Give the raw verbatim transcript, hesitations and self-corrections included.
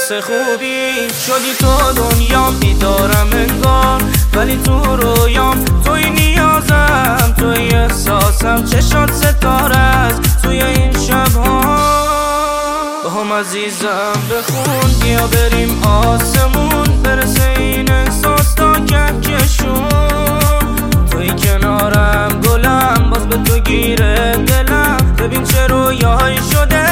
حس خوبی شدی تو دنیام، بیدارم انگار ولی تو رویام، توی نیازم، توی احساسم، چشات ستاره است توی این شبها. با هم عزیزم بخون، بیا بریم آسمون، برسه این احساس تا کهکشون. توی کنارم گلم، باز به تو گیره دلم، ببین چه رویاهایی شده